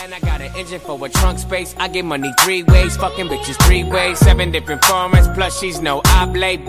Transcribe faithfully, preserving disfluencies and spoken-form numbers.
And I got an engine for a trunk space. I get money three ways, fucking bitches three ways. Seven different formats, plus she's no oblate.